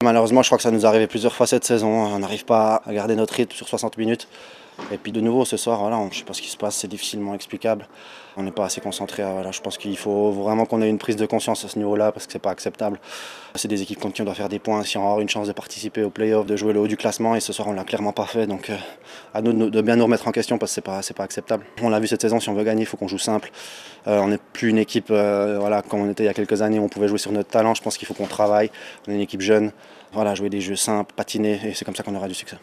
Malheureusement, je crois que ça nous est arrivé plusieurs fois cette saison. On n'arrive pas à garder notre rythme sur 60 minutes. Et puis de nouveau ce soir, voilà, je ne sais pas ce qui se passe, c'est difficilement explicable. On n'est pas assez concentré. Voilà, je pense qu'il faut vraiment qu'on ait une prise de conscience à ce niveau-là parce que c'est pas acceptable. C'est des équipes contre qui on doit faire des points si on a avoir une chance de participer aux playoffs, de jouer le haut du classement. Et ce soir, on l'a clairement pas fait. Donc à nous de bien nous remettre en question parce que c'est pas acceptable. On l'a vu cette saison, si on veut gagner, il faut qu'on joue simple. On n'est plus une équipe voilà, comme on était il y a quelques années où on pouvait jouer sur notre talent. Je pense qu'il faut qu'on travaille. On est une équipe jeune. Voilà, jouer des jeux simples, patiner, et c'est comme ça qu'on aura du succès.